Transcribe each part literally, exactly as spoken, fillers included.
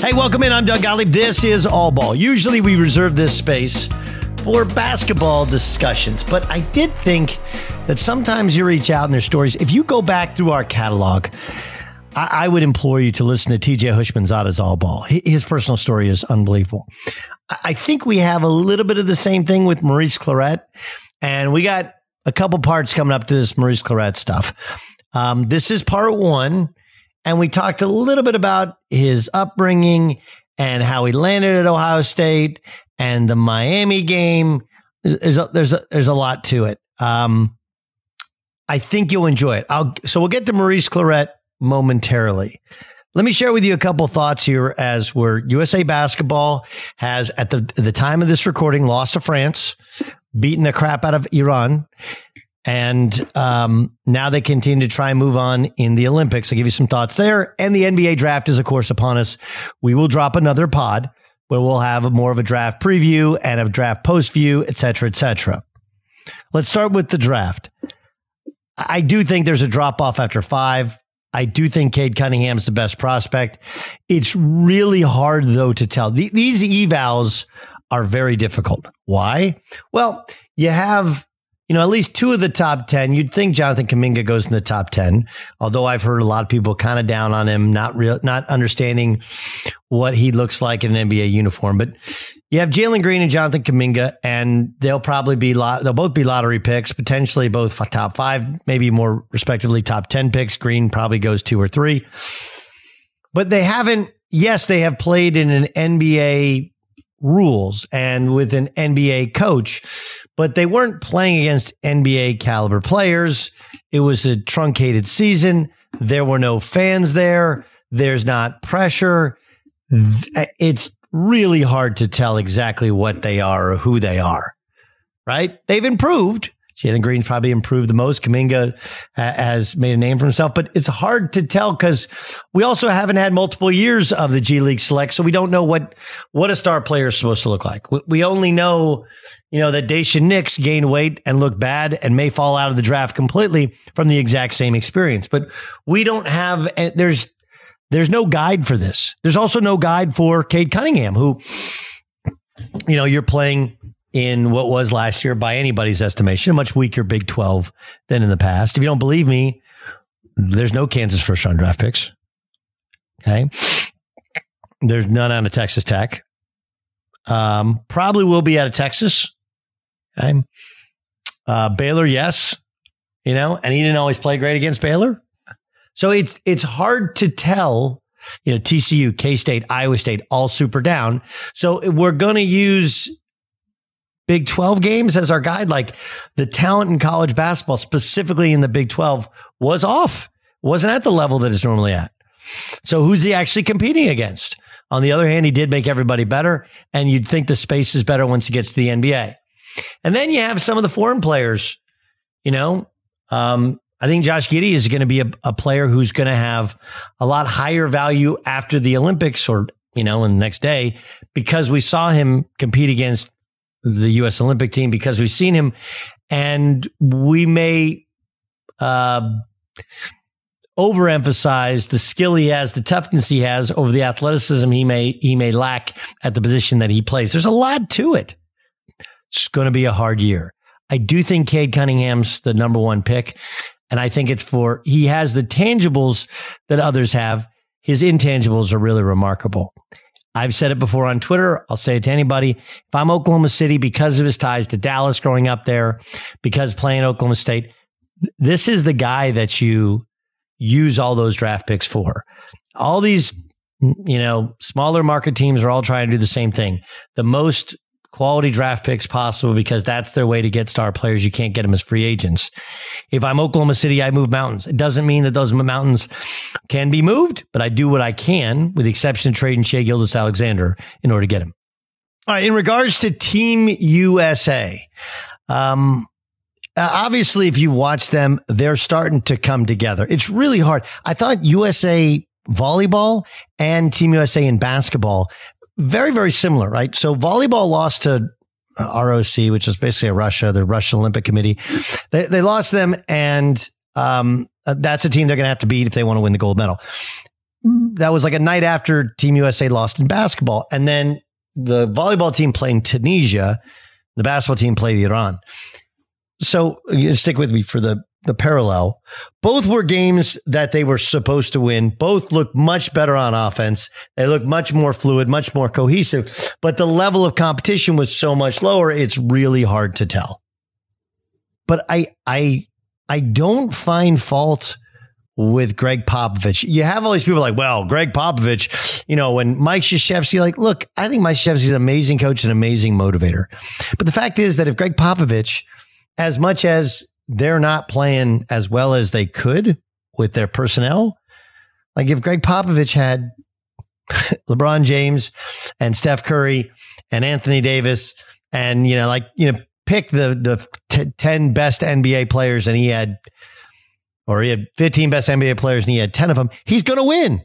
Hey, welcome in. I'm Doug Gottlieb. This is All Ball. Usually we reserve this space for basketball discussions, but I did think that sometimes you reach out in their stories. If you go back through our catalog, I, I would implore you to listen to T J Houshmandzadeh's All Ball. His personal story is unbelievable. I think we have a little bit of the same thing with Maurice Clarett, and we got a couple parts coming up to this Maurice Clarett stuff. Um, this is part one. And we talked a little bit about his upbringing and how he landed at Ohio State and the Miami game. There's a, there's a, there's a lot to it. Um, I think you'll enjoy it. I'll, so we'll get to Maurice Clarett momentarily. Let me share with you a couple thoughts here as we're U S A Basketball has, at the, the time of this recording, lost to France, beaten the crap out of Iran. And um, now they continue to try and move on in the Olympics. I'll give you some thoughts there. And the N B A draft is, of course, upon us. We will drop another pod where we'll have more of a draft preview and a draft post view, et cetera, et cetera. Let's start with the draft. I do think there's a drop off after five. I do think Cade Cunningham's the best prospect. It's really hard, though, to tell. The, these evals are very difficult. Why? Well, you have... You know, at least two of the top ten. You'd think Jonathan Kuminga goes in the top ten, although I've heard a lot of people kind of down on him, not real, not understanding what he looks like in an N B A uniform. But you have Jalen Green and Jonathan Kuminga, and they'll probably be lot, they'll both be lottery picks, potentially both top five, maybe more respectively top ten picks. Green probably goes two or three, but they haven't. Yes, they have played in an N B A rules and with an N B A coach, but they weren't playing against N B A caliber players. It was a truncated season. There were no fans there. There's not pressure. It's really hard to tell exactly what they are or who they are, right? They've improved. Jalen Green's probably improved the most. Kuminga has made a name for himself, but it's hard to tell because we also haven't had multiple years of the G League Select, so we don't know what what a star player is supposed to look like. We only know, you know, that Daishen Nix gained weight and looked bad and may fall out of the draft completely from the exact same experience. But we don't have, there's there's no guide for this. There's also no guide for Cade Cunningham, who, you know, you're playing in what was last year, by anybody's estimation, a much weaker Big twelve than in the past. If you don't believe me, there's no Kansas first round draft picks. Okay. There's none out of Texas Tech. Um, probably will be out of Texas. Okay. Uh, Baylor, yes. You know, and he didn't always play great against Baylor. So it's, it's hard to tell. You know, T C U, K-State, Iowa State, all super down. So we're going to use Big twelve games as our guide. Like, the talent in college basketball, specifically in the Big twelve, was off. Wasn't at the level that it's normally at. So who's he actually competing against? On the other hand, he did make everybody better, and you'd think the space is better once he gets to the N B A. And then you have some of the foreign players. You know, um, I think Josh Giddey is going to be a, a player who's going to have a lot higher value after the Olympics, or, you know, in the next day, because we saw him compete against the U S Olympic team, because we've seen him, and we may uh, overemphasize the skill he has, the toughness he has over the athleticism he may he may lack at the position that he plays. There's a lot to it. It's going to be a hard year. I do think Cade Cunningham's the number one pick, and I think it's for, he has the tangibles that others have. His intangibles are really remarkable. I've said it before on Twitter. I'll say it to anybody. If I'm Oklahoma City, because of his ties to Dallas growing up there, because playing Oklahoma State, this is the guy that you use all those draft picks for. All these, you know, smaller market teams are all trying to do the same thing. The most quality draft picks possible, because that's their way to get star players. You can't get them as free agents. If I'm Oklahoma City, I move mountains. It doesn't mean that those mountains can be moved, but I do what I can, with the exception of trading Shai Gilgeous-Alexander, in order to get him. All right. In regards to Team U S A, um, obviously, if you watch them, they're starting to come together. It's really hard. I thought U S A volleyball and Team U S A in basketball, very, very similar, right? So volleyball lost to R O C, which is basically a Russia, the Russian Olympic Committee. They, they lost them, and um, that's a team they're going to have to beat if they want to win the gold medal. that was like a night after Team U S A lost in basketball. And then the volleyball team played Tunisia. The basketball team played Iran. So stick with me for the, the parallel. Both were games that they were supposed to win. Both looked much better on offense. They looked much more fluid, much more cohesive. But the level of competition was so much lower, it's really hard to tell. But I I I don't find fault with Greg Popovich. You have all these people like, well, Greg Popovich, you know, when Mike Krzyzewski, like, look, I think Mike Krzyzewski is an amazing coach and amazing motivator. But the fact is that if Greg Popovich, as much as they're not playing as well as they could with their personnel, like if Greg Popovich had LeBron James and Steph Curry and Anthony Davis and, you know, like, you know, pick the, the t- ten best N B A players and he had, or he had fifteen best N B A players and he had ten of them, he's going to win.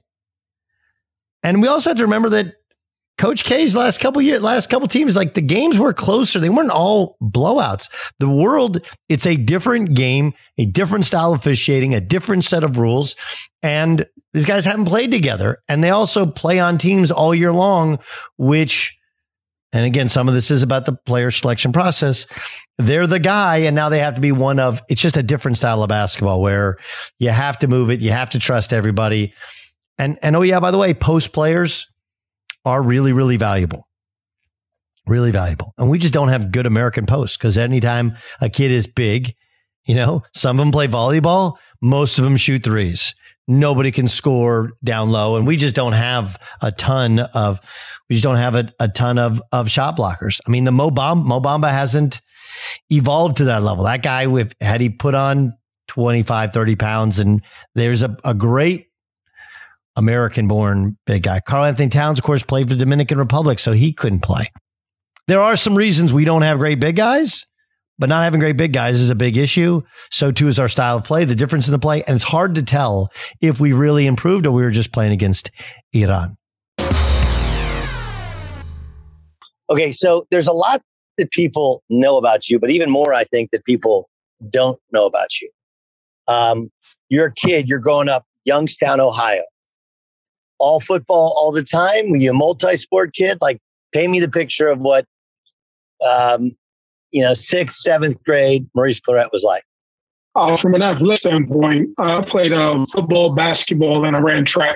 And we also have to remember that Coach K's last couple years, last couple teams, like the games were closer. They weren't all blowouts. The world, it's a different game, a different style of officiating, a different set of rules. And these guys haven't played together. And they also play on teams all year long, which, and again, some of this is about the player selection process. They're the guy, and now they have to be one of, it's just a different style of basketball where you have to move it. You have to trust everybody. And, and oh yeah, by the way, post players are really, really valuable. Really valuable. And we just don't have good American posts because anytime a kid is big, you know, some of them play volleyball, most of them shoot threes. Nobody can score down low. And we just don't have a ton of, we just don't have a, a ton of, of shot blockers. I mean, the Mo Bamba, Mo Bamba hasn't evolved to that level. That guy, with had he put on twenty-five, thirty pounds, and there's a, a great American-born big guy. Karl Anthony Towns, of course, played for the Dominican Republic, so he couldn't play. There are some reasons we don't have great big guys, but not having great big guys is a big issue. So too is our style of play, the difference in the play, and it's hard to tell if we really improved or we were just playing against Iran. Okay, so there's a lot that people know about you, but even more, I think, that people don't know about you. Um, you're a kid, you're growing up Youngstown, Ohio. All football all the time? Were you a multi-sport kid? Like, paint me the picture of what, um, you know, sixth, seventh grade Maurice Clarett was like. Uh, from an athletic standpoint, I played uh, football, basketball, and I ran track.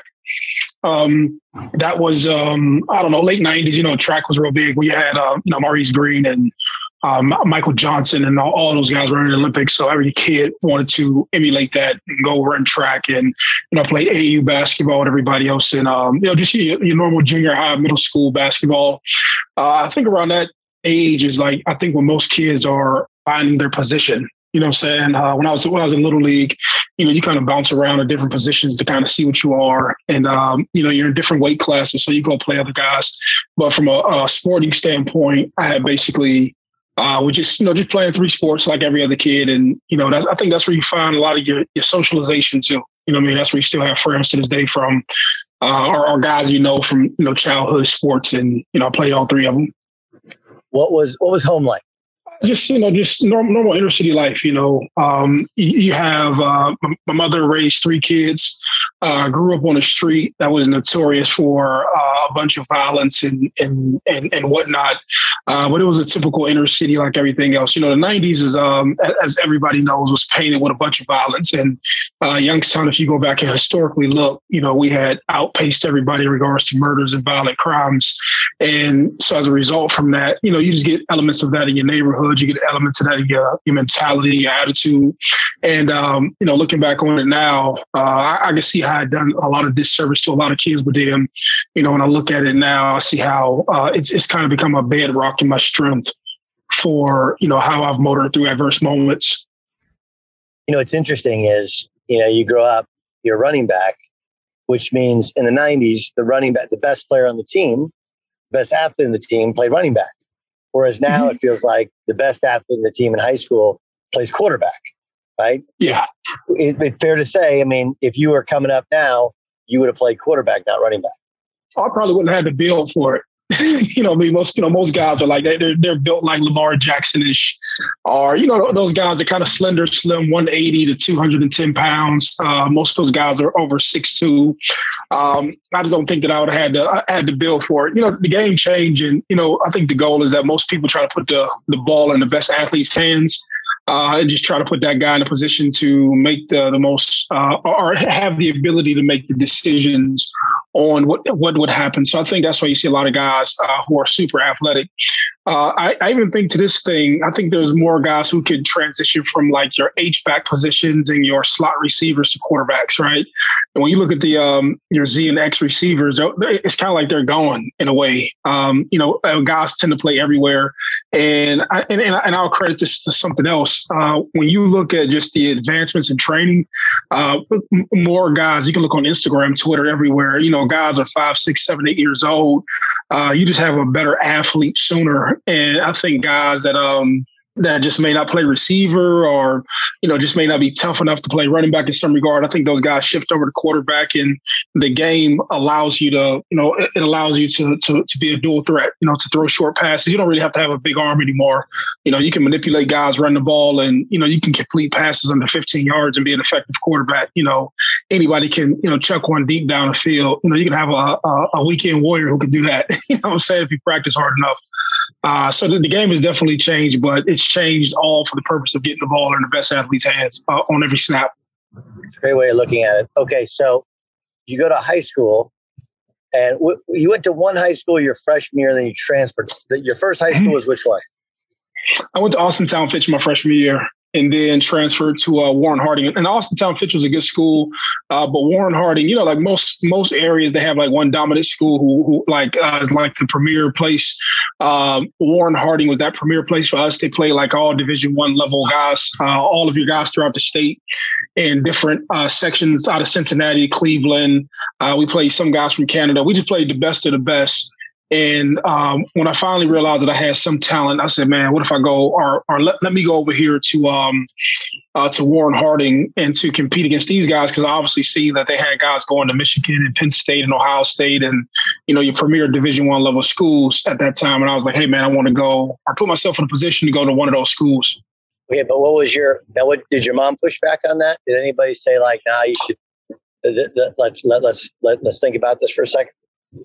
Um, that was, um, I don't know, late nineties, you know, track was real big. We had, uh, you know, Maurice Green and um, Michael Johnson and all, all those guys were in the Olympics. So every kid wanted to emulate that and go run track and, you know, play A A U basketball with everybody else. And, um, you know, just your, your normal junior high, middle school basketball. Uh, I think around that age is like, I think when most kids are finding their position. You know what I'm saying? Uh, when I was when I was in Little League, you know, you kind of bounce around in different positions to kind of see what you are. And, um, you know, you're in different weight classes, so you go play other guys. But from a, a sporting standpoint, I had basically, uh, we just, you know, just playing three sports like every other kid. And, you know, that's, I think that's where you find a lot of your, your socialization too. You know what I mean? That's where you still have friends to this day from, uh, or, or guys, you know, from, you know, childhood sports. And, you know, I played all three of them. What was, what was home like? Just, you know, just normal, normal inner city life, you know. Um, you, you have, uh, my, my mother raised three kids, uh, grew up on a street that was notorious for uh, a bunch of violence and and and, and whatnot. Uh, but it was a typical inner city like everything else. You know, the nineties is, um, as everybody knows, was painted with a bunch of violence. And uh, Youngstown, if you go back and historically look, you know, we had outpaced everybody in regards to murders and violent crimes. And so as a result from that, you know, you just get elements of that in your neighborhood. You get elements of that in your, your mentality, your attitude. And, um, you know, looking back on it now, uh, I, I can see how I'd done a lot of disservice to a lot of kids. But then, you know, when I look at it now, I see how uh, it's, it's kind of become a bedrock in my strength for, you know, how I've motored through adverse moments. You know, what's interesting is, you know, you grow up, you're a running back, which means in the nineties, the running back, the best player on the team, best athlete in the team played running back. Whereas now mm-hmm. it feels like the best athlete in the team in high school plays quarterback, right? Yeah. It, it's fair to say, I mean, if you were coming up now, you would have played quarterback, not running back. I probably wouldn't have had the build for it. you know, I mean, most, you know, most guys are like, they're, they're built like Lamar Jackson-ish, or, you know, those guys are kind of slender, slim, one eighty to two hundred ten pounds. Uh, most of those guys are over six two. Um, I just don't think that I would have had to, I had to build for it. You know, the game changed, and, you know, I think the goal is that most people try to put the, the ball in the best athlete's hands. Uh, and just try to put that guy in a position to make the, the most uh, or have the ability to make the decisions on what what would happen. So I think that's why you see a lot of guys uh, who are super athletic. Uh, I, I even think to this thing, I think there's more guys who could transition from like your H-back positions and your slot receivers to quarterbacks, right? And when you look at the um, your Z and X receivers, it's kind of like they're going in a way. Um, you know, guys tend to play everywhere. And, I, and, and I'll credit this to something else. Uh, when you look at just the advancements in training, uh, more guys, you can look on Instagram, Twitter, everywhere, you know, guys are five, six, seven, eight years old. Uh, you just have a better athlete sooner. And I think guys that um that just may not play receiver, or, you know, just may not be tough enough to play running back in some regard, I think those guys shift over to quarterback, and the game allows you to, you know, it allows you to to to be a dual threat, you know, to throw short passes. You don't really have to have a big arm anymore. You know, you can manipulate guys, run the ball, and, you know, you can complete passes under fifteen yards and be an effective quarterback. You know, anybody can, you know, chuck one deep down the field. You know, you can have a, a, a weekend warrior who can do that. You know what I'm saying? If you practice hard enough. Uh, so the, the game has definitely changed, but it's changed all for the purpose of getting the ball in the best athlete's hands uh, on every snap. It's a great way of looking at it. Okay, so you go to high school, and w- you went to one high school your freshman year, and then you transferred. The, your first high school was which one? I went to Austintown Fitch my freshman year, and then transferred to uh, Warren Harding. And Austintown Fitch was a good school, uh, but Warren Harding, you know, like most most areas, they have like one dominant school who, who like uh, is like the premier place. Um, Warren Harding was that premier place for us. They play like all Division One level guys, uh, all of your guys throughout the state, in different uh, sections out of Cincinnati, Cleveland. Uh, we played some guys from Canada. We just played the best of the best. And um, when I finally realized that I had some talent, I said, man, what if I go or, or let, let me go over here to um, uh, to Warren Harding and to compete against these guys? Because I obviously see that they had guys going to Michigan and Penn State and Ohio State and, you know, your premier Division One level schools at that time. And I was like, hey, man, I want to go or put myself in a position to go to one of those schools. Okay, but what was your, now what, did your mom push back on that? Did anybody say like, nah, you should, let's, let, let's, let, let's think about this for a second?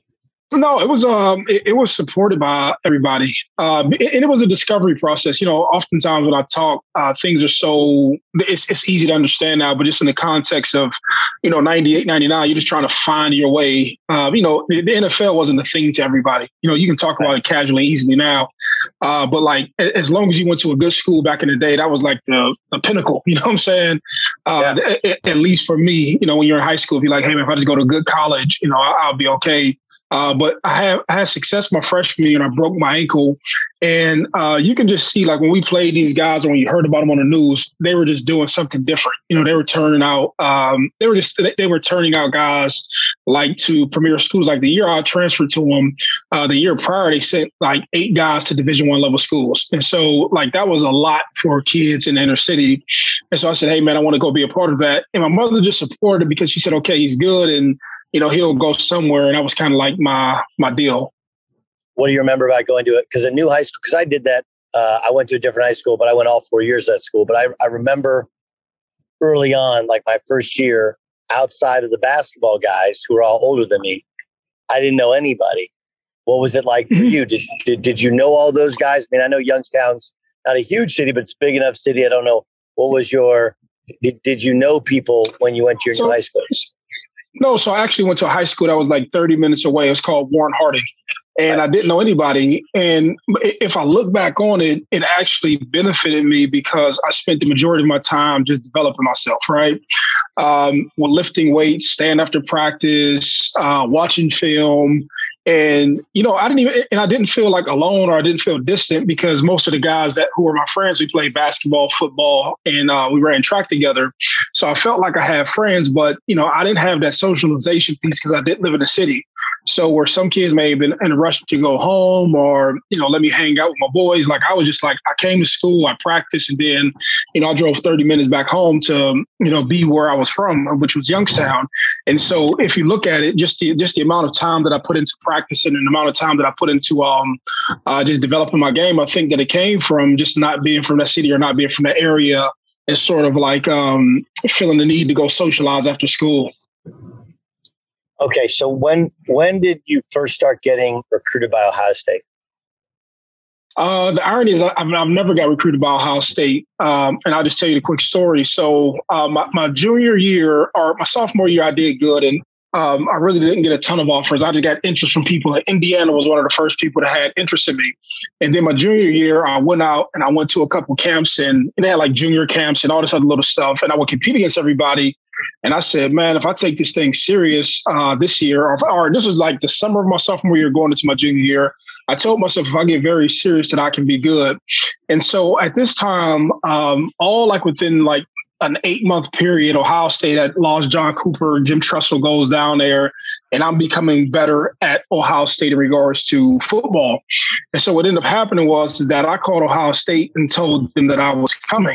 No, it was um, it, it was supported by everybody, um, and it was a discovery process. You know, oftentimes when I talk, uh, things are so it's it's easy to understand now, but just in the context of, you know, ninety-eight, ninety-nine, you're just trying to find your way. Uh, you know, the, the N F L wasn't a thing to everybody. You know, you can talk about it casually, easily now, uh, but like as long as you went to a good school back in the day, that was like the, the pinnacle. You know what I'm saying? Uh, yeah. at, at least for me, you know, when you're in high school, if you're like, hey, man, if I just go to a good college, you know, I'll, I'll be okay. Uh, but I had, I had success my freshman year, and I broke my ankle. And uh, you can just see, like, when we played these guys, and when you heard about them on the news, they were just doing something different. You know, they were turning out, um, they were just, they were turning out guys like to premier schools. Like the year I transferred to them, uh, the year prior, they sent like eight guys to Division One level schools. And so, like, that was a lot for kids in the inner city. And so I said, hey, man, I want to go be a part of that. And my mother just supported it because she said, okay, he's good. And you know, he'll go somewhere. And that was kind of like my my deal. What do you remember about going to it? Because a new high school, because I did that. Uh, I went to a different high school, but I went all four years at school. But I, I remember early on, like my first year, outside of the basketball guys who were all older than me, I didn't know anybody. What was it like for mm-hmm. you? Did, did did you know all those guys? I mean, I know Youngstown's not a huge city, but it's big enough city. I don't know. What was your, did, did you know people when you went to your so, new high school? No, so I actually went to a high school that was like thirty minutes away. It was called Warren Harding. And I didn't know anybody. And if I look back on it, it actually benefited me because I spent the majority of my time just developing myself, right? Um, well, lifting weights, staying after practice, uh, watching film. And, you know, I didn't even, and I didn't feel like alone or I didn't feel distant because most of the guys that who were my friends, we played basketball, football, and uh, we ran track together. So I felt like I had friends, but, you know, I didn't have that socialization piece because I didn't live in the city. So where some kids may have been in a rush to go home or, you know, let me hang out with my boys. Like I was just like, I came to school, I practiced, and then, you know, I drove thirty minutes back home to, you know, be where I was from, which was Youngstown. And so if you look at it, just the, just the amount of time that I put into practicing and the amount of time that I put into um, uh, just developing my game, I think that it came from just not being from that city or not being from that area. It's sort of like um, feeling the need to go socialize after school. Okay, so when when did you first start getting recruited by Ohio State? Uh, the irony is I, I've, I've never got recruited by Ohio State, um, and I'll just tell you the quick story. So uh, my, my junior year or my sophomore year, I did good, and um, I really didn't get a ton of offers. I just got interest from people. Like Indiana was one of the first people that had interest in me. And then my junior year, I went out and I went to a couple camps, and, and they had like junior camps and all this other little stuff, and I would compete against everybody. And I said, man, if I take this thing serious uh, this year, or, or this was like the summer of my sophomore year going into my junior year, I told myself if I get very serious that I can be good. And so at this time, um, all like within like an eight month period, Ohio State had lost John Cooper, Jim Tressel goes down there, and I'm becoming better at Ohio State in regards to football. And so what ended up happening was that I called Ohio State and told them that I was coming.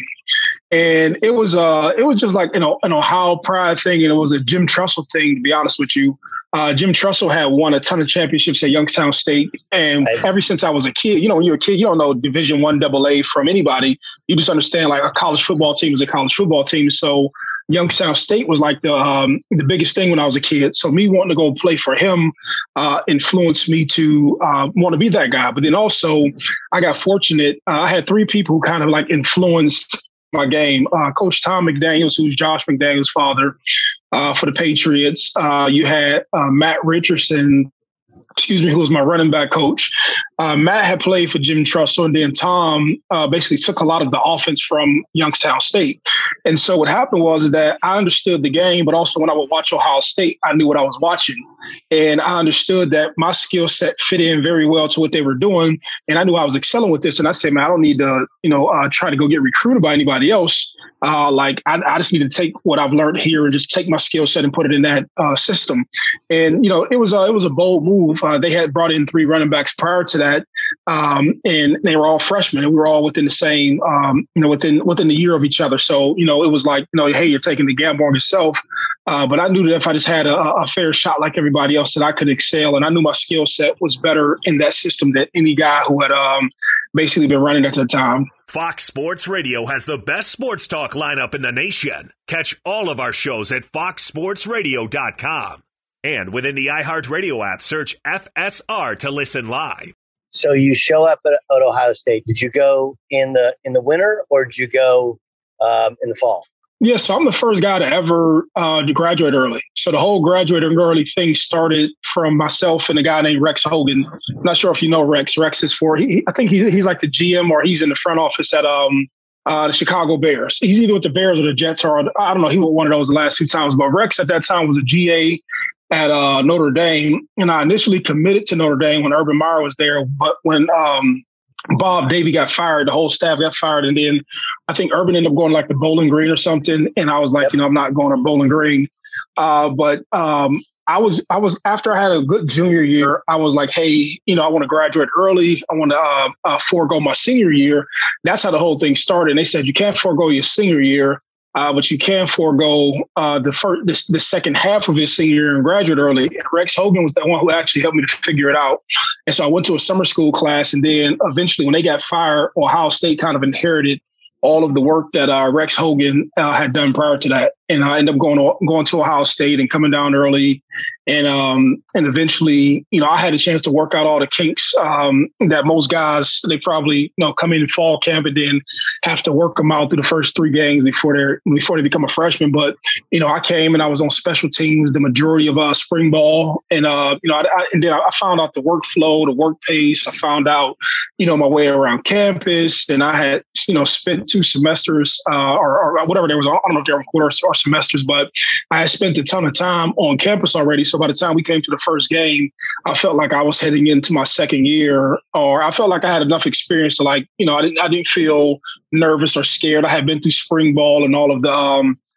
And it was uh, it was just like, you know, an Ohio pride thing. And it was a Jim Tressel thing, to be honest with you. Uh, Jim Tressel had won a ton of championships at Youngstown State. And ever since I was a kid, you know, when you're a kid, you don't know Division One double A from anybody. You just understand like a college football team is a college football team. So Youngstown State was like the um, the biggest thing when I was a kid. So me wanting to go play for him uh, influenced me to uh, want to be that guy. But then also I got fortunate. Uh, I had three people who kind of like influenced my game. Uh, Coach Tom McDaniels, who's Josh McDaniels' father uh, for the Patriots. Uh, you had uh, Matt Richardson, excuse me, who was my running back coach. Uh, Matt had played for Jim Tressel, and then Tom uh, basically took a lot of the offense from Youngstown State. And so what happened was that I understood the game, but also when I would watch Ohio State, I knew what I was watching. And I understood that my skill set fit in very well to what they were doing. And I knew I was excelling with this. And I said, man, I don't need to, you know, uh, try to go get recruited by anybody else. Uh, like I, I just need to take what I've learned here and just take my skill set and put it in that uh, system. And, you know, it was, a, it was a bold move. Uh, they had brought in three running backs prior to that. Um, and they were all freshmen, and we were all within the same, um, you know, within within the year of each other. So, you know, it was like, you know, hey, you're taking the gamble on yourself. Uh, but I knew that if I just had a, a fair shot like everybody else, that I could excel. And I knew my skill set was better in that system than any guy who had um, basically been running at the time. Fox Sports Radio has the best sports talk lineup in the nation. Catch all of our shows at fox sports radio dot com. And within the iHeartRadio app, search F S R to listen live. So you show up at, at Ohio State. Did you go in the in the winter, or did you go um, in the fall? Yeah, so I'm the first guy to ever uh, to graduate early. So the whole graduating early thing started from myself and a guy named Rex Hogan. I'm not sure if you know Rex. Rex is for, he, I think he, he's like the G M, or he's in the front office at um, uh, the Chicago Bears. He's either with the Bears or the Jets, or I don't know. He was one of those the last two times. But Rex at that time was a G A at uh, Notre Dame. And I initially committed to Notre Dame when Urban Meyer was there. But when um, Bob Davie got fired, the whole staff got fired. And then I think Urban ended up going like the Bowling Green or something. And I was like, you know, I'm not going to Bowling Green. Uh, but um, I was, I was, after I had a good junior year, I was like, hey, you know, I want to graduate early. I want to uh, uh, forego my senior year. That's how the whole thing started. And they said, you can't forego your senior year. Uh, but you can forego uh, the first, this, the second half of his senior year and graduate early. And Rex Hogan was the one who actually helped me to figure it out. And so I went to a summer school class, and then eventually, when they got fired, Ohio State kind of inherited all of the work that uh, Rex Hogan uh, had done prior to that. And I ended up going to, going to Ohio State and coming down early. And um, and eventually, you know, I had a chance to work out all the kinks um, that most guys, they probably, you know, come in fall camp and then have to work them out through the first three games before they're before they become a freshman. But, you know, I came and I was on special teams the majority of uh, spring ball. And, uh, you know, I, I, and then I found out the workflow, the work pace. I found out, you know, my way around campus. And I had, you know, spent two semesters uh, or, or whatever there was. I don't know if they were quarters or semesters, but I had spent a ton of time on campus already. So by the time we came to the first game, I felt like I was heading into my second year, or I felt like I had enough experience to, like, you know, I didn't, I didn't feel nervous or scared. I had been through spring ball and all of the, um,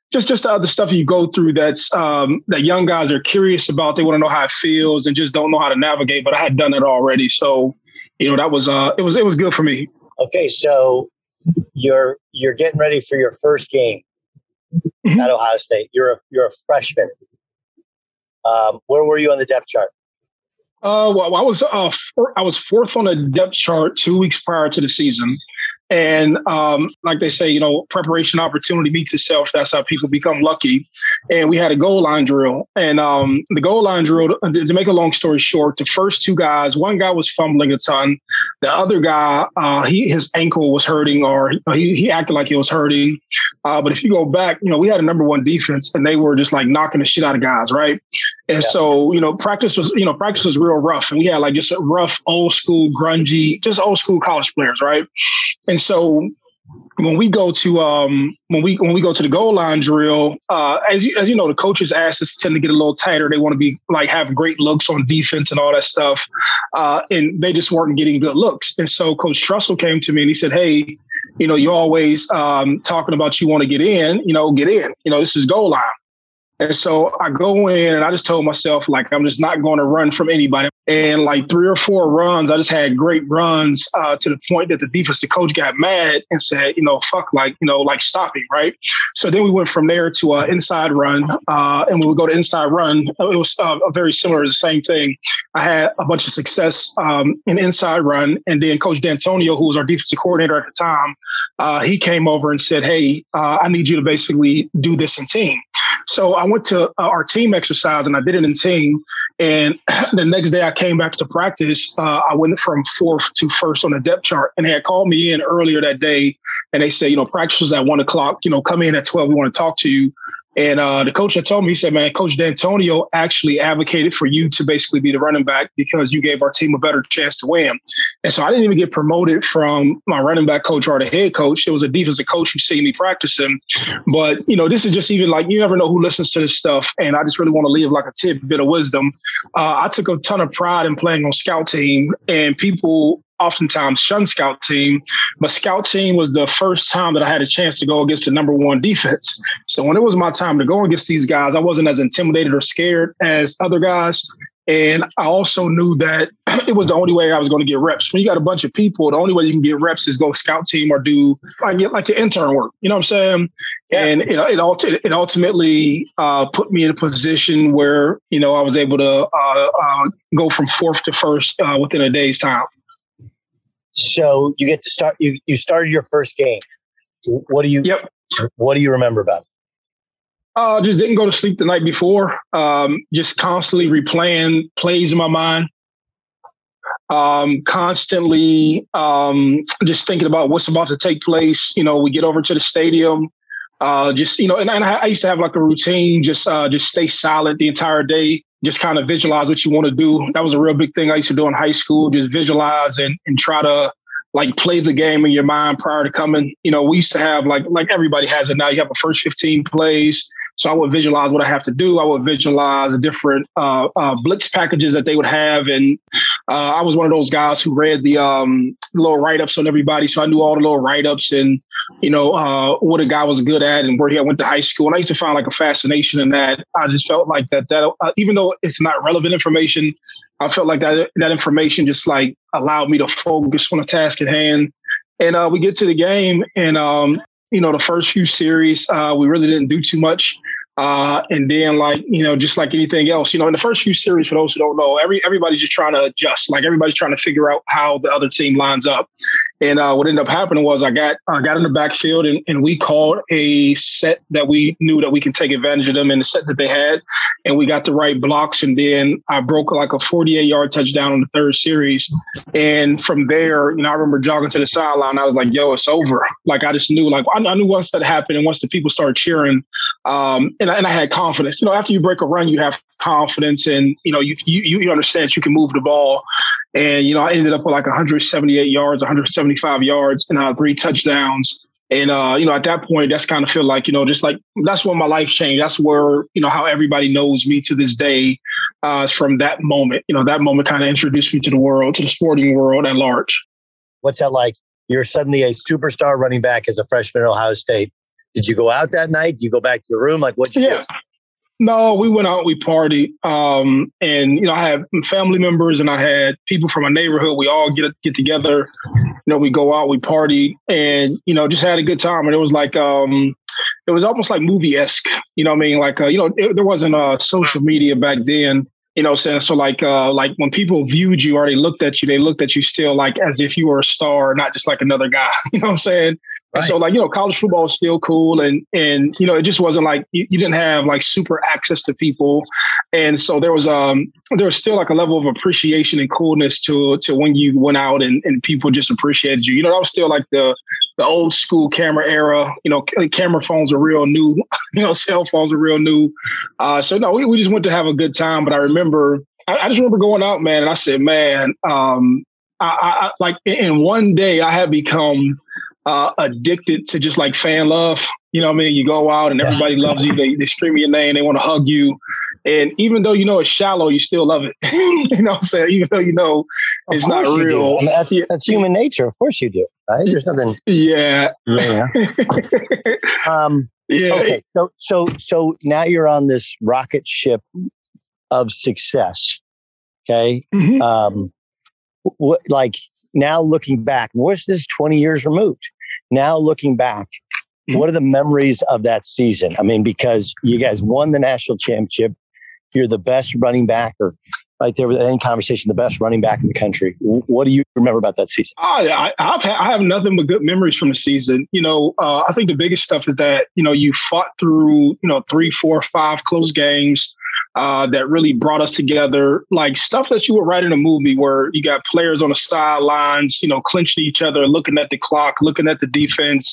just just the other stuff you go through that's um, that young guys are curious about. They want to know how it feels and just don't know how to navigate. But I had done it already, so you know that was uh, it was it was good for me. Okay, so you're you're getting ready for your first game Mm-hmm. at Ohio State. You're a you're a freshman. Um, where were you on the depth chart? Uh, well, I was uh, four, I was fourth on the depth chart two weeks prior to the season. And um, like they say, you know, preparation opportunity meets itself. That's how people become lucky. And we had a goal line drill. And um, the goal line drill, to make a long story short, the first two guys, one guy was fumbling a ton. The other guy, uh, he his ankle was hurting, or he, he acted like it was hurting. Uh, but if you go back, you know, we had a number one defense, and they were just like knocking the shit out of guys, right? And yeah. so, you know, practice was, you know, practice was real rough. And we had like just a rough, old school, grungy, just old school college players, right? And so when we go to um, when we when we go to the goal line drill, uh, as you, as you know, the coaches' asses tend to get a little tighter. They want to be like have great looks on defense and all that stuff, uh, and they just weren't getting good looks. And so Coach Trussell came to me and he said, "Hey, you know, you're always um, talking about you want to get in. You know, get in. You know, this is goal line." And so I go in and I just told myself, like, I'm just not going to run from anybody. And like three or four runs, I just had great runs uh, to the point that the defensive coach got mad and said, you know, fuck, like, you know, like stopping, right? So then we went from there to an inside run. Uh, and when we go to inside run, it was uh, very similar, the same thing. I had a bunch of success um, in inside run. And then Coach D'Antonio, who was our defensive coordinator at the time, uh, he came over and said, hey, uh, I need you to basically do this in team. So I went to uh, our team exercise and I did it in team. And the next day I came back to practice. Uh, I went from fourth to first on the depth chart, and they had called me in earlier that day. And they said, you know, practice was at one o'clock, you know, come in at twelve. We want to talk to you. And uh, the coach had told me, he said, man, Coach D'Antonio actually advocated for you to basically be the running back because you gave our team a better chance to win. And so I didn't even get promoted from my running back coach or the head coach. It was a defensive coach who seen me practicing. But, you know, this is just even like, you never know who listens to this stuff. And I just really want to leave like a tidbit of wisdom. Uh, I took a ton of pride in playing on scout team, and people oftentimes shun scout team, but scout team was the first time that I had a chance to go against the number one defense. So when it was my time to go against these guys, I wasn't as intimidated or scared as other guys. And I also knew that it was the only way I was going to get reps. When you got a bunch of people, the only way you can get reps is go scout team or do like, like your intern work. You know what I'm saying? Yeah. And it, it, it ultimately uh, put me in a position where, you know, I was able to uh, uh, go from fourth to first uh, within a day's time. So you get to start. You you started your first game. What do you? Yep. What do you remember about it? Uh, just didn't go to sleep the night before. Um, just constantly replaying plays in my mind. Um, constantly um, just thinking about what's about to take place. You know, we get over to the stadium. Uh, just you know, and, and I, I used to have like a routine. Just uh, just stay silent the entire day. Just kind of visualize what you want to do. That was a real big thing I used to do in high school. Just visualize and, and try to like play the game in your mind prior to coming. You know, we used to have like like everybody has it now. You have a first fifteen plays. So I would visualize what I have to do. I would visualize the different uh, uh, blitz packages that they would have. And uh, I was one of those guys who read the um, little write-ups on everybody. So I knew all the little write-ups and, you know, uh, what a guy was good at and where he went to high school. And I used to find like a fascination in that. I just felt like that, that uh, even though it's not relevant information, I felt like that that information just like allowed me to focus on the task at hand. And uh, we get to the game and, um, you know, the first few series, uh, we really didn't do too much. Uh, and then, like, you know, just like anything else, you know, in the first few series, for those who don't know, every everybody's just trying to adjust. Like, everybody's trying to figure out how the other team lines up. And uh, what ended up happening was I got I got in the backfield and, and we called a set that we knew that we could take advantage of them in the set that they had. And we got the right blocks. And then I broke like a forty-eight yard touchdown in the third series. And from there, you know, I remember jogging to the sideline. I was like, yo, it's over. Like, I just knew, like, I, I knew once that happened and once the people started cheering, um, and, and I had confidence. You know, after you break a run, you have confidence and, you know, you you, you understand you can move the ball. And, you know, I ended up with like one hundred seventy-eight yards, one hundred seventy-five yards, and uh, three touchdowns. And, uh, you know, at that point, that's kind of feel like, you know, just like that's when my life changed. That's where, you know, how everybody knows me to this day uh, from that moment. You know, that moment kind of introduced me to the world, to the sporting world at large. What's that like? You're suddenly a superstar running back as a freshman at Ohio State. Did you go out that night? Did you go back to your room? Like, what? Yeah. Do? No, we went out, we partied. Um, and, you know, I had family members and I had people from my neighborhood. We all get get together. You know, we go out, we party and, you know, just had a good time. And it was like, um, it was almost like movie-esque. You know what I mean? Like, uh, you know, it, there wasn't uh, social media back then. You know what I'm saying? So like, uh, like when people viewed you or they looked at you, they looked at you still like as if you were a star, not just like another guy. You know what I'm saying? Right. And so like, you know, college football is still cool. And, and, you know, it just wasn't like, you, you didn't have like super access to people. And so there was, um, there was still like a level of appreciation and coolness to, to when you went out and, and people just appreciated you. You know, that was still like the, the old school camera era. You know, camera phones are real new, you know, cell phones are real new. Uh, so no, we, we just went to have a good time. But I remember, I, I just remember going out, man. And I said, man, um, I, I like in one day I had become uh, addicted to just like fan love. You know what I mean? You go out and everybody loves you. They, they scream your name. They want to hug you. And even though you know it's shallow, you still love it. You know what I'm saying? Even though you know it's not real. I mean, that's, yeah. that's human nature. Of course you do, right? There's nothing. Yeah. Yeah. um, yeah. Okay. So, so, so now you're on this rocket ship of success. Okay. Mm-hmm. Um, what, like now looking back, what's this twenty years removed? Now looking back, mm-hmm. what are the memories of that season? I mean, because you guys won the national championship. You're the best running back, or right there with any conversation, the best running back in the country. What do you remember about that season? Oh, yeah, I, I've had, I have nothing but good memories from the season. You know, uh, I think the biggest stuff is that, you know, you fought through, you know, three, four, five close games uh, that really brought us together. Like stuff that you would write in a movie where you got players on the sidelines, you know, clinching each other, looking at the clock, looking at the defense,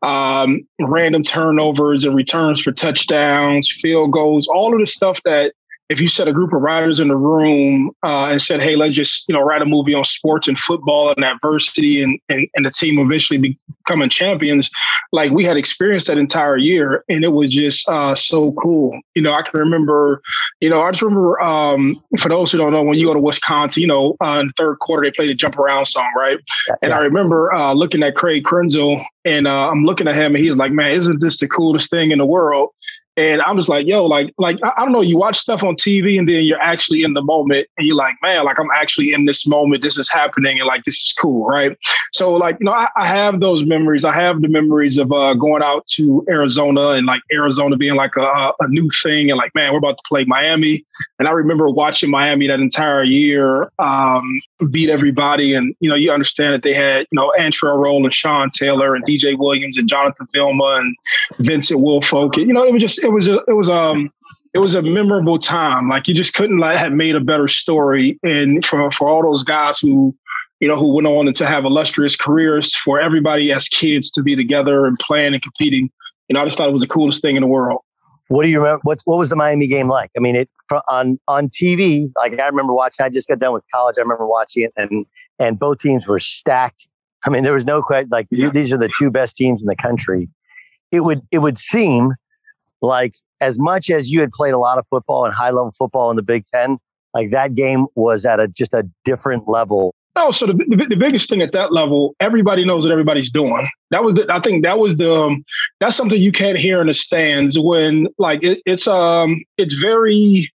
um, random turnovers and returns for touchdowns, field goals, all of the stuff that, if you set a group of writers in the room uh, and said, hey, let's just, you know, write a movie on sports and football and adversity and, and, and the team eventually becoming champions, like we had experienced that entire year. And it was just uh, so cool. You know, I can remember, you know, I just remember, um, for those who don't know, when you go to Wisconsin, you know, uh, in the third quarter, they play the Jump Around song, right? Yeah. And I remember uh, looking at Craig Krenzel and uh, I'm looking at him and he's like, man, isn't this the coolest thing in the world? And I'm just like, yo, like, like I don't know, you watch stuff on T V and then you're actually in the moment and you're like, man, like I'm actually in this moment. This is happening and like, this is cool, right? So like, you know, I, I have those memories. I have the memories of uh, going out to Arizona and like Arizona being like a, a new thing and like, man, we're about to play Miami. And I remember watching Miami that entire year um, beat everybody. And, you know, you understand that they had, you know, Antrell Roll and Sean Taylor and D J Williams and Jonathan Vilma and Vincent Wilfolk. You know, it was just, it was, a, it was, um, it was a memorable time. Like you just couldn't like have made a better story. And for, for all those guys who, you know, who went on to have illustrious careers, for everybody as kids to be together and playing and competing, you know, I just thought it was the coolest thing in the world. What do you remember? What, what was the Miami game like? I mean, it on, on T V, like I remember watching, I just got done with college. I remember watching it and, and both teams were stacked. I mean, there was no question, like yeah. these are the two best teams in the country. It would, it would seem like as much as you had played a lot of football and high level football in the Big Ten, like that game was at a just a different level. Oh, so the, the the biggest thing at that level, everybody knows what everybody's doing. That was the, I think that was the, um, that's something you can't hear in the stands when like it, it's, um, it's very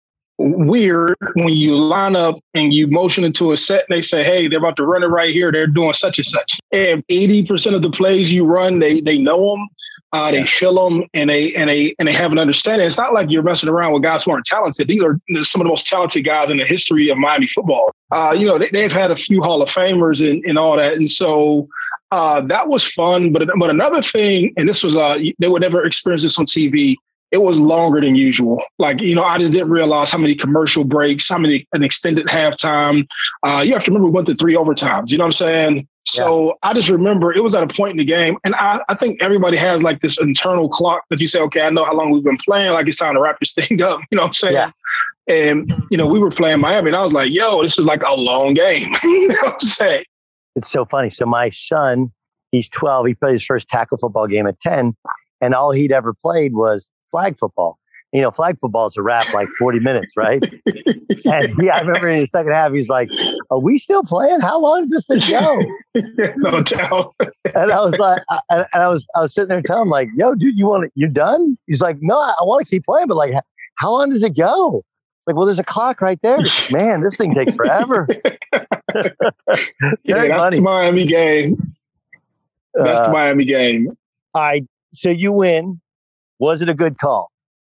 weird when you line up and you motion into a set and they say, hey, they're about to run it right here. They're doing such and such. And eighty percent of the plays you run, they, they know them. Uh, they feel them and they and they and they have an understanding. It's not like you're messing around with guys who aren't talented. These are some of the most talented guys in the history of Miami football. Uh, you know, they, they've had a few Hall of Famers and, and all that, and so uh, that was fun. But but another thing, and this was uh, they would never experience this on T V. It was longer than usual. Like, you know, I just didn't realize how many commercial breaks, how many an extended halftime. Uh, you have to remember we went to three overtimes. You know what I'm saying? So yeah. I just remember it was at a point in the game. And I, I think everybody has like this internal clock that you say, okay, I know how long we've been playing. Like it's time to wrap this thing up. You know what I'm saying? Yeah. And, you know, we were playing Miami and I was like, yo, this is like a long game. You know what I'm saying? It's so funny. So my son, he's twelve. He played his first tackle football game at ten. And all he'd ever played was flag football. you know, flag football is a wrap like forty minutes, right? And yeah, I remember in the second half, he's like, "Are we still playing? How long does this thing go?" No doubt. And I was like, I, and I was, I was sitting there telling him, like, "Yo, dude, you want it? You done?" He's like, "No, I, I want to keep playing, but like, how long does it go?" Like, well, there's a clock right there. Man, this thing takes forever. Yeah, that's funny. The Miami game. That's uh, the Miami game. All right, so you win. Was it a good call?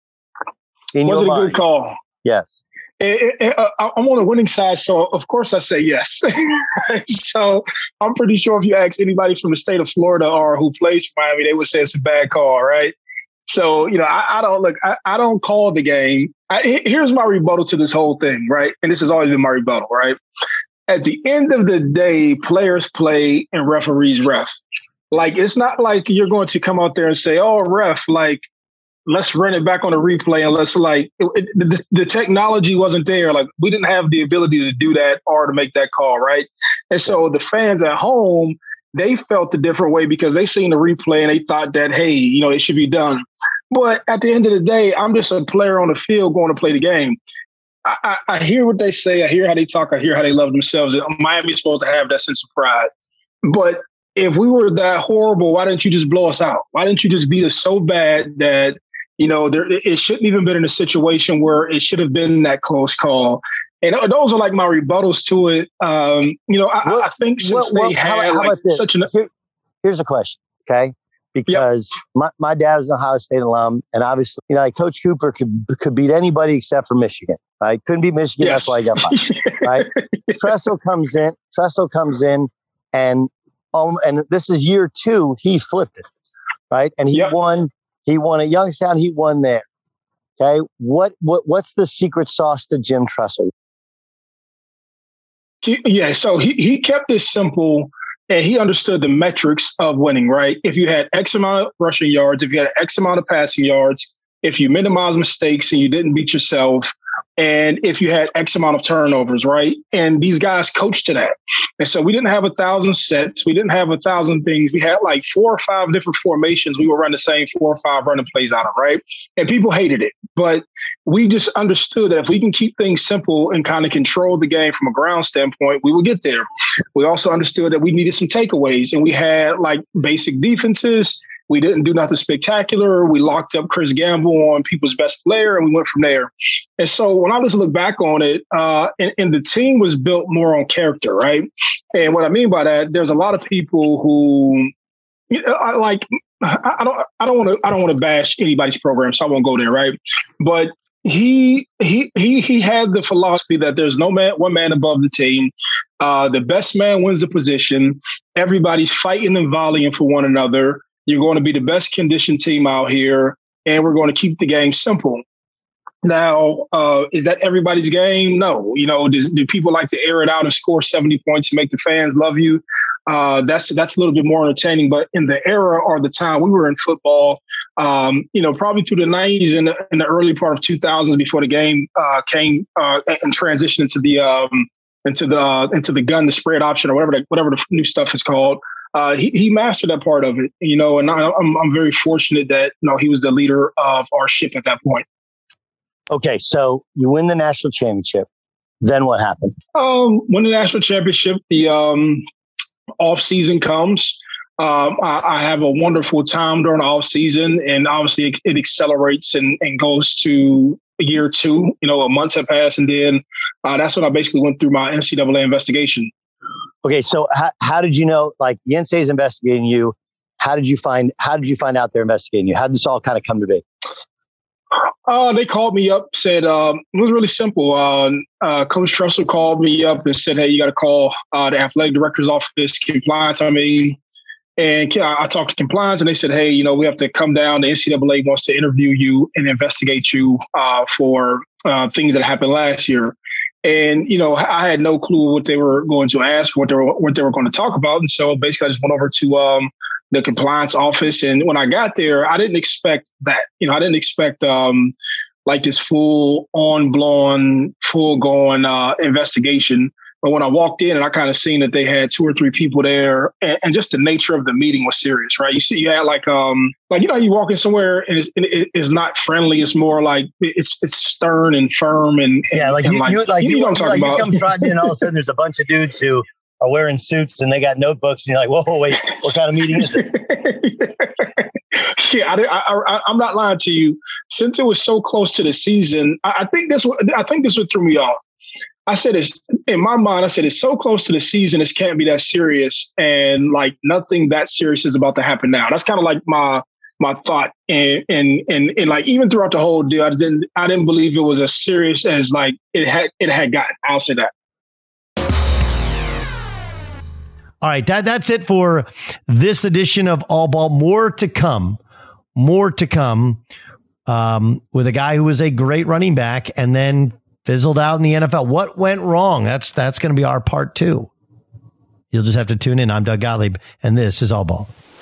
In Was it mind? a good call? Yes. It, it, uh, I'm on the winning side, so of course I say yes. So I'm pretty sure if you ask anybody from the state of Florida or who plays for Miami, they would say it's a bad call, right? So, you know, I, I don't look, I, I don't call the game. I, here's my rebuttal to this whole thing, right? And this has always been my rebuttal, right? At the end of the day, players play and referees ref. Like, it's not like you're going to come out there and say, oh, ref, like, let's run it back on the replay and let's like it, it, the, the technology wasn't there. Like we didn't have the ability to do that or to make that call. Right. And so the fans at home, they felt a different way because they seen the replay and they thought that, hey, you know, it should be done. But at the end of the day, I'm just a player on the field going to play the game. I, I, I hear what they say. I hear how they talk. I hear how they love themselves. Miami's supposed to have that sense of pride. But if we were that horrible, why didn't you just blow us out? Why didn't you just beat us so bad that, you know, there, it shouldn't even been in a situation where it should have been that close call. And those are like my rebuttals to it. Um, you know, I, well, I think since well, they well, had how, like how such an... Here, here's a question, okay? Because yep. my, my dad was an Ohio State alum, and obviously, you know, like Coach Cooper could could beat anybody except for Michigan, right? Couldn't beat Michigan, yes. That's why he got fired, right? Tressel comes in, Tressel comes in, and um, and this is year two, he flipped it, right? And he yep. won... He won at Youngstown. He won there. Okay. What what what's the secret sauce to Jim Tressel? Yeah. So he, he kept it simple and he understood the metrics of winning, right? If you had X amount of rushing yards, if you had X amount of passing yards, if you minimize mistakes and you didn't beat yourself, and if you had X amount of turnovers, right? And these guys coached to that. And so we didn't have a thousand sets. We didn't have a thousand things. We had like four or five different formations. We would run the same four or five running plays out of, right? And people hated it. But we just understood that if we can keep things simple and kind of control the game from a ground standpoint, we would get there. We also understood that we needed some takeaways. And we had like basic defenses. We didn't do nothing spectacular. We locked up Chris Gamble on people's best player, and we went from there. And so when I just look back on it, uh, and, and the team was built more on character, right? And what I mean by that, there's a lot of people who, you know, I like. I don't. I don't want to. I don't want to bash anybody's program, so I won't go there, right? But he he he he had the philosophy that there's no man, one man above the team. Uh, the best man wins the position. Everybody's fighting and volleying for one another. You're going to be the best conditioned team out here, and we're going to keep the game simple. Now, uh, is that everybody's game? No. You know, do, do people like to air it out and score seventy points to make the fans love you? Uh, that's that's a little bit more entertaining. But in the era or the time we were in football, um, you know, probably through the nineties and the, in the early part of two thousands before the game uh, came uh, and transitioned into the um, into the uh, into the gun, the spread option, or whatever the, whatever the new stuff is called. Uh, he he mastered that part of it, you know, and I, I'm I'm very fortunate that you know he was the leader of our ship at that point. Okay, so you win the national championship. Then what happened? Um, win the national championship. The um, off season comes. Um, I, I have a wonderful time during the off season, and obviously it, it accelerates and, and goes to year two. You know, months have passed, and then uh, that's when I basically went through my N C double A investigation. Okay, so how, how did you know? Like the N C double A is investigating you. How did you find? How did you find out they're investigating you? How did this all kind of come to be? Uh, they called me up, said um, it was really simple. Uh, uh, Coach Tressel called me up and said, hey, you got to call uh, the athletic director's office, compliance, I mean. And I talked to compliance and they said, hey, you know, we have to come down. The N C double A wants to interview you and investigate you uh, for uh, things that happened last year. And, you know, I had no clue what they were going to ask, what they were, what they were going to talk about. And so basically I just went over to um, the compliance office. And when I got there, I didn't expect that. You know, I didn't expect um, like this full on blown, full going uh, investigation. But when I walked in and I kind of seen that they had two or three people there, and, and just the nature of the meeting was serious, right? You see, you had like, um, like you know, you walk in somewhere and it's, and it's not friendly. It's more like it's it's stern and firm and, and yeah, like and you, like, you like you, you, know what I'm like talking you about. come trotting in, all of a sudden there's a bunch of dudes who are wearing suits and they got notebooks, and you're like, whoa, wait, what kind of meeting is this? Yeah, I, I, I, I'm not lying to you. Since it was so close to the season, I, I think this. I think this what threw me off. I said it's in my mind. I said it's so close to the season. This can't be that serious, and like nothing that serious is about to happen now. That's kind of like my my thought, and and and and like even throughout the whole deal, I didn't I didn't believe it was as serious as like it had it had gotten. I'll say that. All right, that, that's it for this edition of All Ball. More to come. More to come um, with a guy who was a great running back and then fizzled out in the N F L. What went wrong? That's that's going to be our part two. You'll just have to tune in. I'm Doug Gottlieb, and this is All Ball.